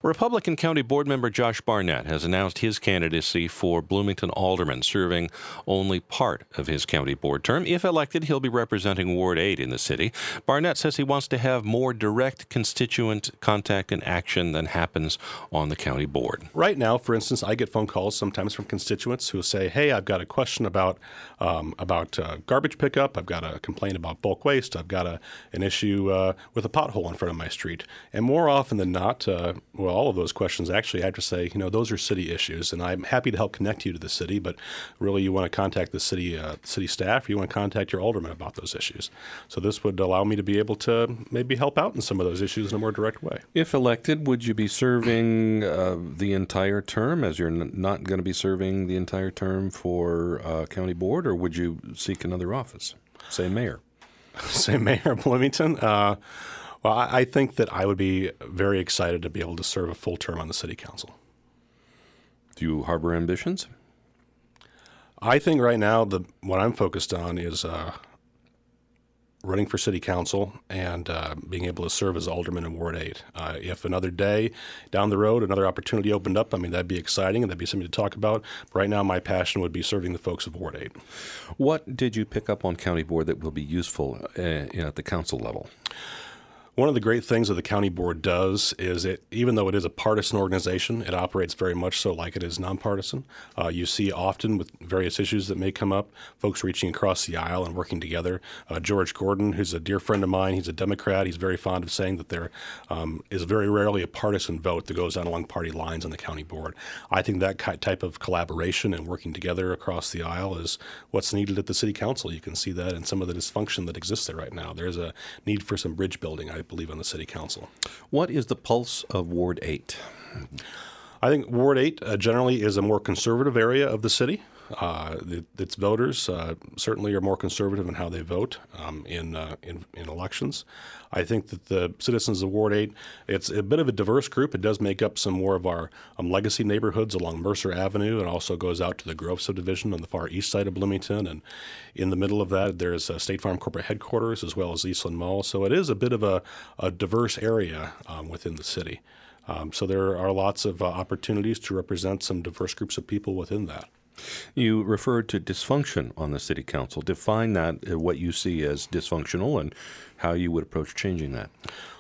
Republican County Board member Josh Barnett has announced his candidacy for Bloomington Alderman, serving only part of his county board term. If elected, he'll be representing Ward 8 in the city. Barnett says he wants to have more direct constituent contact and action than happens on the county board. Right now, for instance, I get phone calls sometimes from constituents who say, hey, I've got a question about garbage pickup. I've got a complaint about bulk waste. I've got an issue with a pothole in front of my street. And more often than not, all of those questions, actually, I have to say, those are city issues. And I'm happy to help connect you to the city, but really you want to contact the city staff, or you want to contact your alderman about those issues. So this would allow me to be able to maybe help out in some of those issues in a more direct way. If elected, would you be serving the entire term, as you're not going to be serving the entire term for county board, or would you seek another office, say mayor? Say mayor of Bloomington? Well, I think that I would be very excited to be able to serve a full term on the city council. Do you harbor ambitions? I think right now what I'm focused on is running for city council and being able to serve as alderman in Ward 8. If another day down the road, another opportunity opened up, that'd be exciting and that'd be something to talk about. But right now, my passion would be serving the folks of Ward 8. What did you pick up on county board that will be useful at the council level? One of the great things that the county board does is even though it is a partisan organization, it operates very much so like it is nonpartisan. You see often with various issues that may come up, folks reaching across the aisle and working together. George Gordon, who's a dear friend of mine, he's a Democrat. He's very fond of saying that there is very rarely a partisan vote that goes on along party lines on the county board. I think that type of collaboration and working together across the aisle is what's needed at the city council. You can see that in some of the dysfunction that exists there right now. There's a need for some bridge building, I believe, on the city council. What is the pulse of Ward 8? I think Ward 8 generally is a more conservative area of the city. Its voters certainly are more conservative in how they vote in elections. I think that the citizens of Ward 8, it's a bit of a diverse group. It does make up some more of our legacy neighborhoods along Mercer Avenue, and also goes out to the Grove subdivision on the far east side of Bloomington. And in the middle of that, there's State Farm corporate headquarters as well as Eastland Mall. So it is a bit of a diverse area within the city. So there are lots of opportunities to represent some diverse groups of people within that. You referred to dysfunction on the city council. Define that, what you see as dysfunctional, and how you would approach changing that.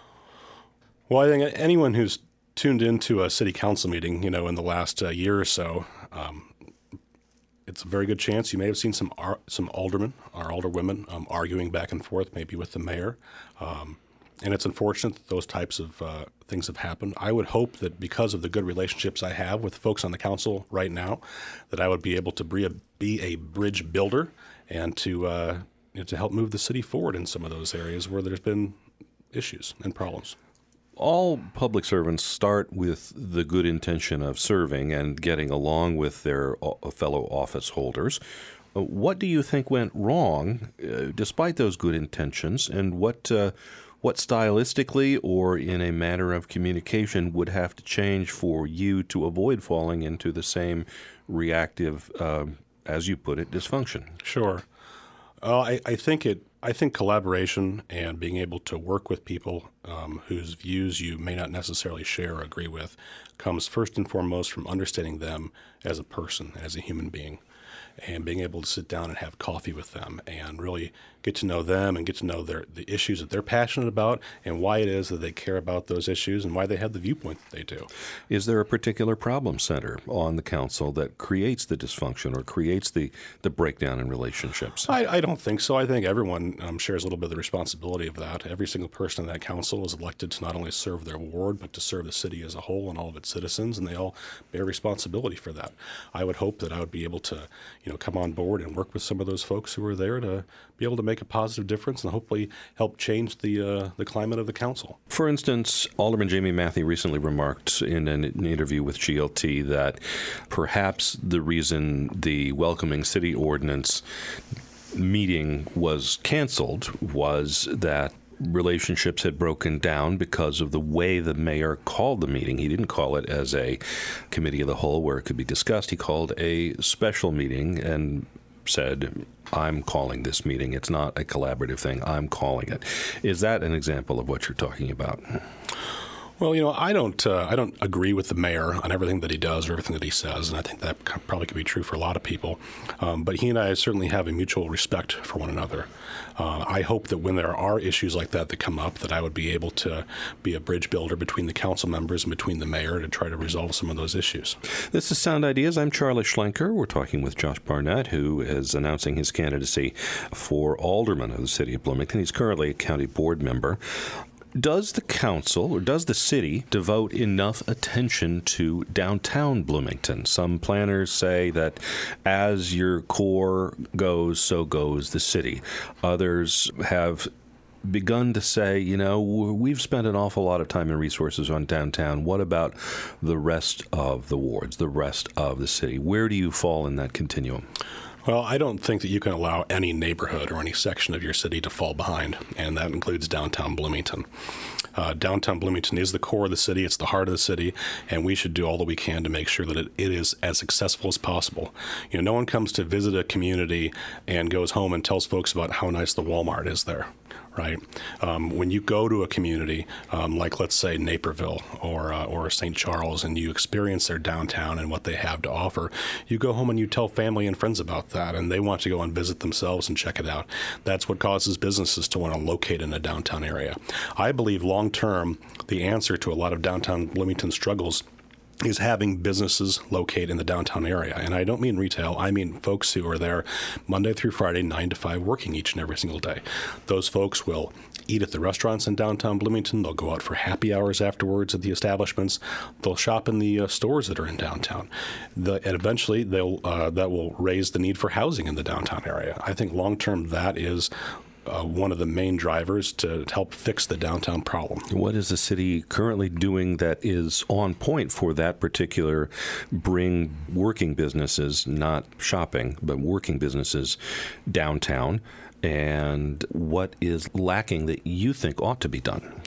Well, I think anyone who's tuned into a city council meeting, in the last year or so, it's a very good chance you may have seen some aldermen or alderwomen arguing back and forth, maybe with the mayor. And it's unfortunate that those types of things have happened. I would hope that because of the good relationships I have with folks on the council right now, that I would be able to be a bridge builder and to help move the city forward in some of those areas where there's been issues and problems. All public servants start with the good intention of serving and getting along with their fellow office holders. What do you think went wrong, despite those good intentions, and what stylistically or in a matter of communication would have to change for you to avoid falling into the same reactive, as you put it, dysfunction? Sure. I think collaboration and being able to work with people whose views you may not necessarily share or agree with comes first and foremost from understanding them as a person, as a human being, and being able to sit down and have coffee with them and really get to know them and get to know the issues that they're passionate about and why it is that they care about those issues and why they have the viewpoint that they do. Is there a particular problem center on the council that creates the dysfunction or creates the breakdown in relationships? I don't think so. I think everyone shares a little bit of the responsibility of that. Every single person in that council is elected to not only serve their ward, but to serve the city as a whole and all of its citizens, and they all bear responsibility for that. I would hope that I would be able to come on board and work with some of those folks who are there to be able to make a positive difference and hopefully help change the climate of the council. For instance, Alderman Jamie Matthey recently remarked in an interview with GLT that perhaps the reason the welcoming city ordinance meeting was canceled was that relationships had broken down because of the way the mayor called the meeting. He didn't call it as a committee of the whole where it could be discussed. He called a special meeting and said, I'm calling this meeting. It's not a collaborative thing. I'm calling it. Is that an example of what you're talking about? Well, I don't agree with the mayor on everything that he does or everything that he says, and I think that probably could be true for a lot of people. But he and I certainly have a mutual respect for one another. I hope that when there are issues like that come up, that I would be able to be a bridge builder between the council members and between the mayor to try to resolve some of those issues. This is Sound Ideas. I'm Charlie Schlenker. We're talking with Josh Barnett, who is announcing his candidacy for alderman of the city of Bloomington. He's currently a county board member. Does the council or does the city devote enough attention to downtown Bloomington? Some planners say that as your core goes, so goes the city. Others have begun to say, we've spent an awful lot of time and resources on downtown. What about the rest of the wards, the rest of the city? Where do you fall in that continuum? Well, I don't think that you can allow any neighborhood or any section of your city to fall behind, and that includes downtown Bloomington. Downtown Bloomington is the core of the city. It's the heart of the city, and we should do all that we can to make sure that it is as successful as possible. No one comes to visit a community and goes home and tells folks about how nice the Walmart is there. Right. When you go to a community like, let's say, Naperville or St. Charles, and you experience their downtown and what they have to offer, you go home and you tell family and friends about that, and they want to go and visit themselves and check it out. That's what causes businesses to want to locate in a downtown area. I believe long-term, the answer to a lot of downtown Bloomington struggles is having businesses locate in the downtown area. And I don't mean retail. I mean folks who are there Monday through Friday, 9 to 5, working each and every single day. Those folks will eat at the restaurants in downtown Bloomington. They'll go out for happy hours afterwards at the establishments. They'll shop in the stores that are in downtown. And eventually, that will raise the need for housing in the downtown area. I think long-term, that is one of the main drivers to help fix the downtown problem. What is the city currently doing that is on point for that particular bring working businesses, not shopping, but working businesses downtown? And what is lacking that you think ought to be done?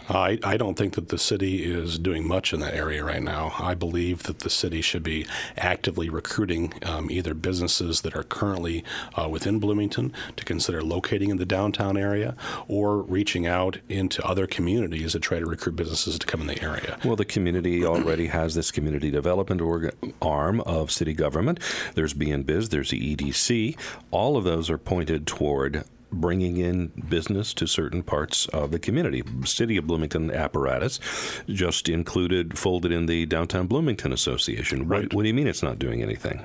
I don't think that the city is doing much in that area right now. I believe that the city should be actively recruiting either businesses that are currently within Bloomington to consider locating in the downtown area, or reaching out into other communities to try to recruit businesses to come in the area. Well, the community already has this community development arm of city government. There's BNBiz, there's the EDC. All of those are pointed toward bringing in business to certain parts of the community. City of Bloomington apparatus just folded in the Downtown Bloomington Association. Right. What do you mean it's not doing anything?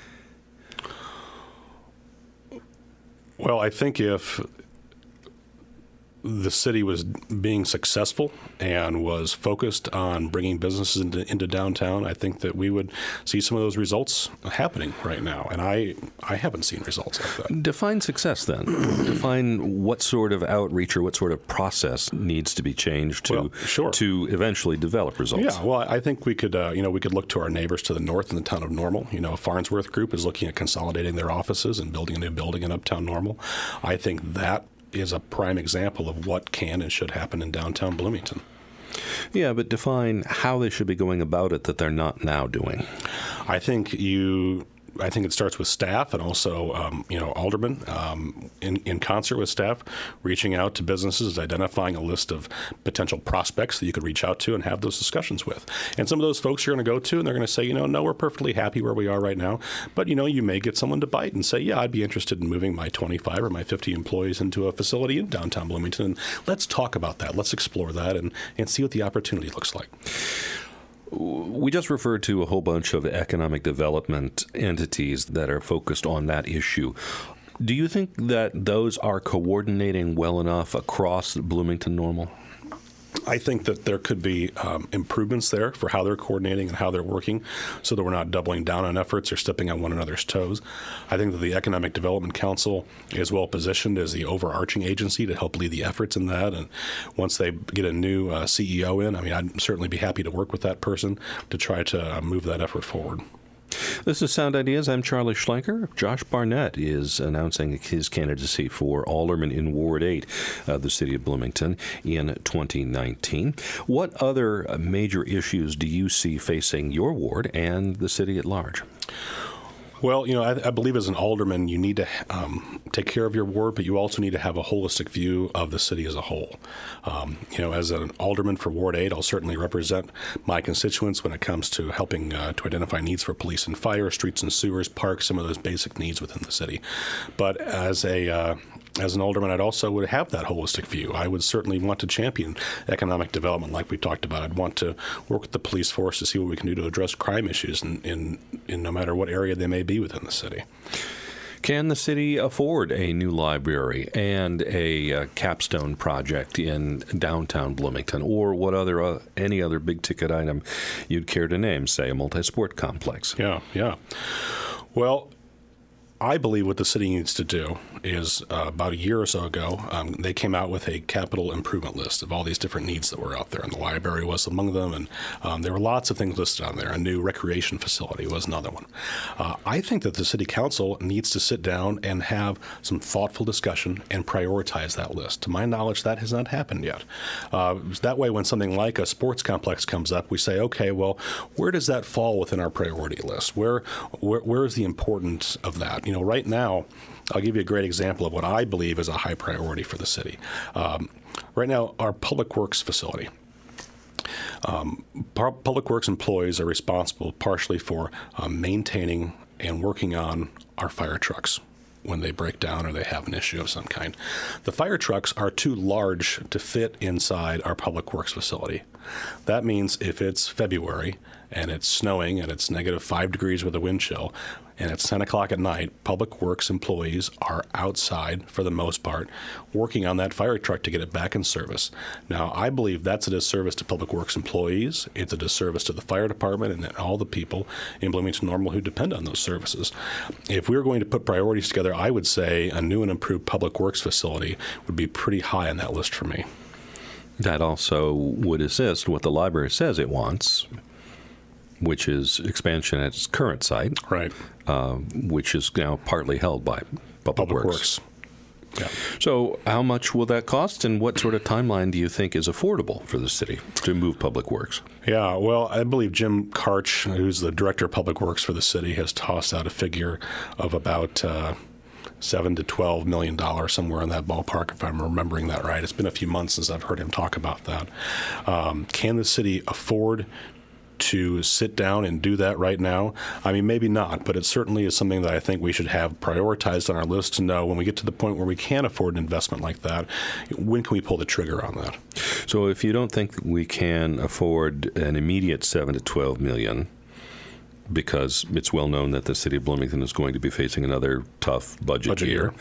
Well, I think if the city was being successful and was focused on bringing businesses into downtown, I think that we would see some of those results happening right now. And I haven't seen results like that. Define success then. Define what sort of outreach or what sort of process needs to be changed to eventually develop results. Yeah, well, I think we could look to our neighbors to the north in the town of Normal. Farnsworth Group is looking at consolidating their offices and building a new building in uptown Normal. I think that is a prime example of what can and should happen in downtown Bloomington. Yeah, but define how they should be going about it that they're not now doing. I think it starts with staff and also, aldermen in concert with staff, reaching out to businesses, identifying a list of potential prospects that you could reach out to and have those discussions with. And some of those folks you're going to go to and they're going to say, no, we're perfectly happy where we are right now. But, you may get someone to bite and say, yeah, I'd be interested in moving my 25 or my 50 employees into a facility in downtown Bloomington. And let's talk about that. Let's explore that and see what the opportunity looks like. We just referred to a whole bunch of economic development entities that are focused on that issue. Do you think that those are coordinating well enough across Bloomington Normal? I think that there could be improvements there for how they're coordinating and how they're working so that we're not doubling down on efforts or stepping on one another's toes. I think that the Economic Development Council is well positioned as the overarching agency to help lead the efforts in that. And once they get a new CEO in, I'd certainly be happy to work with that person to try to move that effort forward. This is Sound Ideas. I'm Charlie Schlenker. Josh Barnett is announcing his candidacy for alderman in Ward 8 of the city of Bloomington in 2019. What other major issues do you see facing your ward and the city at large? Well, I believe as an alderman, you need to take care of your ward, but you also need to have a holistic view of the city as a whole. As an alderman for Ward 8, I'll certainly represent my constituents when it comes to helping to identify needs for police and fire, streets and sewers, parks, some of those basic needs within the city. But as an alderman, I'd also would have that holistic view. I would certainly want to champion economic development like we talked about. I'd want to work with the police force to see what we can do to address crime issues in no matter what area they may be within the city. Can the city afford a new library and a capstone project in downtown Bloomington, or any other big-ticket item you'd care to name, say a multi-sport complex? Yeah. Well, I believe what the city needs to do is about a year or so ago, they came out with a capital improvement list of all these different needs that were out there, and the library was among them, and there were lots of things listed on there. A new recreation facility was another one. I think that the city council needs to sit down and have some thoughtful discussion and prioritize that list. To my knowledge, that has not happened yet. That way, when something like a sports complex comes up, we say, okay, well, where does that fall within our priority list? Where is the importance of that? Right now, I'll give you a great example of what I believe is a high priority for the city. Right now, our Public Works facility. Public Works employees are responsible partially for maintaining and working on our fire trucks when they break down or they have an issue of some kind. The fire trucks are too large to fit inside our Public Works facility. That means if it's February and it's snowing and it's -5 degrees with a wind chill, and it's 10 o'clock at night, Public Works employees are outside, for the most part, working on that fire truck to get it back in service. Now, I believe that's a disservice to Public Works employees. It's a disservice to the fire department and all the people in Bloomington Normal who depend on those services. If we were going to put priorities together, I would say a new and improved Public Works facility would be pretty high on that list for me. That also would assist what the library says it wants, which is expansion at its current site, right? Which is now partly held by Public Works. Yeah. So how much will that cost, and what sort of timeline do you think is affordable for the city to move Public Works? Yeah, well, I believe Jim Karch, who's the director of Public Works for the city, has tossed out a figure of about $7 to $12 million, somewhere in that ballpark, if I'm remembering that right. It's been a few months since I've heard him talk about that. Can the city afford to sit down and do that right now? I mean, maybe not, but it certainly is something that I think we should have prioritized on our list to know when we get to the point where we can afford an investment like that, when can we pull the trigger on that? So if you don't think we can afford an immediate $7 to $12 million, because it's well known that the city of Bloomington is going to be facing another tough budget year,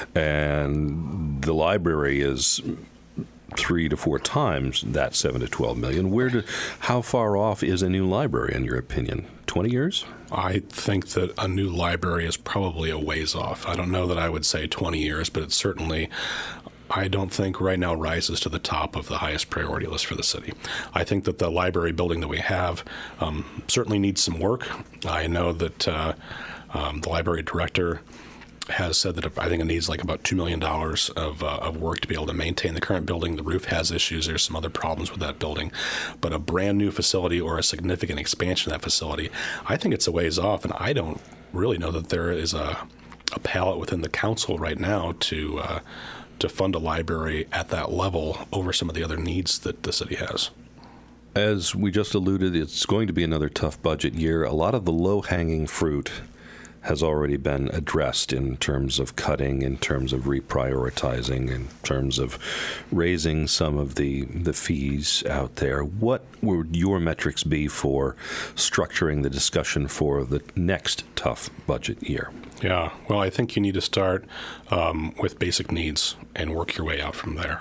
and the library is 3 to 4 times that $7 to $12 million. How far off is a new library, in your opinion? 20 years? I think that a new library is probably a ways off. I don't know that I would say 20 years, but it's certainly, I don't think right now rises to the top of the highest priority list for the city. I think that the library building that we have certainly needs some work. I know that the library director has said that I think it needs like about $2 million of work to be able to maintain the current building. The roof has issues. There's some other problems with that building. But a brand new facility or a significant expansion of that facility, I think it's a ways off. And I don't really know that there is a palette within the council right now to fund a library at that level over some of the other needs that the city has. As we just alluded, it's going to be another tough budget year. A lot of the low-hanging fruit has already been addressed in terms of cutting, in terms of reprioritizing, in terms of raising some of the fees out there. What would your metrics be for structuring the discussion for the next tough budget year? Yeah, well, I think you need to start with basic needs and work your way out from there.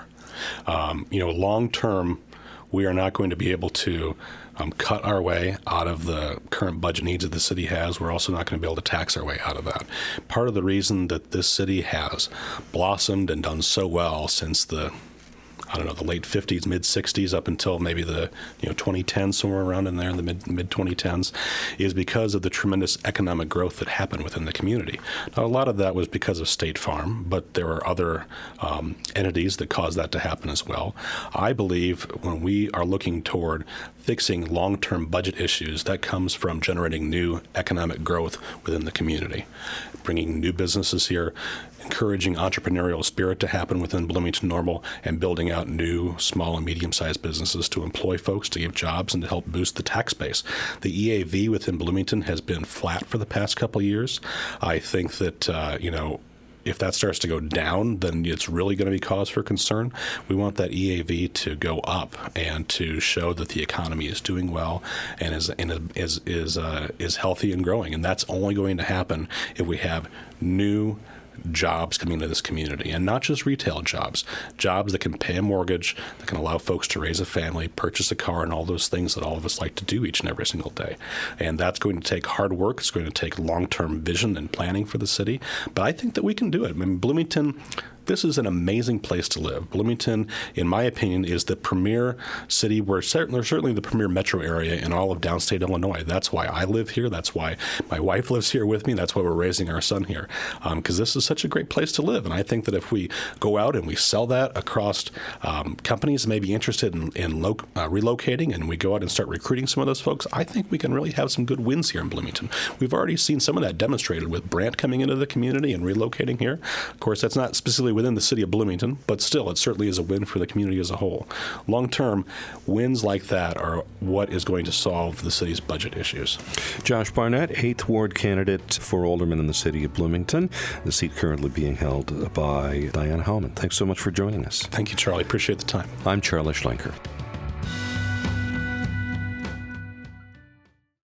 Long term, we are not going to be able to cut our way out of the current budget needs that the city has. We're also not going to be able to tax our way out of that. Part of the reason that this city has blossomed and done so well since the the late 50s, mid 60s up until maybe the 2010s, somewhere around in there in the mid 2010s, is because of the tremendous economic growth that happened within the community. Now, a lot of that was because of State Farm, but there are other entities that caused that to happen as well. I believe when we are looking toward fixing long-term budget issues, that comes from generating new economic growth within the community, bringing new businesses here, encouraging entrepreneurial spirit to happen within Bloomington Normal, and building out new small and medium-sized businesses to employ folks, to give jobs, and to help boost the tax base. The EAV within Bloomington has been flat for the past couple of years. I think that, if that starts to go down, then it's really going to be cause for concern. We want that EAV to go up and to show that the economy is doing well and is healthy and growing. And that's only going to happen if we have new jobs coming into this community, and not just retail jobs that can pay a mortgage, that can allow folks to raise a family, purchase a car, and all those things that all of us like to do each and every single day. And that's going to take hard work. It's going to take long-term vision and planning for the city. But I think that we can do it. I mean, Bloomington, this is an amazing place to live. Bloomington, in my opinion, is the premier city, certainly the premier metro area in all of downstate Illinois. That's why I live here. That's why my wife lives here with me. That's why we're raising our son here, because this is such a great place to live. And I think that if we go out and we sell that across companies may be interested in relocating, and we go out and start recruiting some of those folks, I think we can really have some good wins here in Bloomington. We've already seen some of that demonstrated with Brandt coming into the community and relocating here. Of course, that's not specifically within the city of Bloomington, but still, it certainly is a win for the community as a whole. Long-term, wins like that are what is going to solve the city's budget issues. Josh Barnett, 8th Ward candidate for alderman in the city of Bloomington, the seat currently being held by Diana Howman. Thanks so much for joining us. Thank you, Charlie. Appreciate the time. I'm Charlie Schlenker.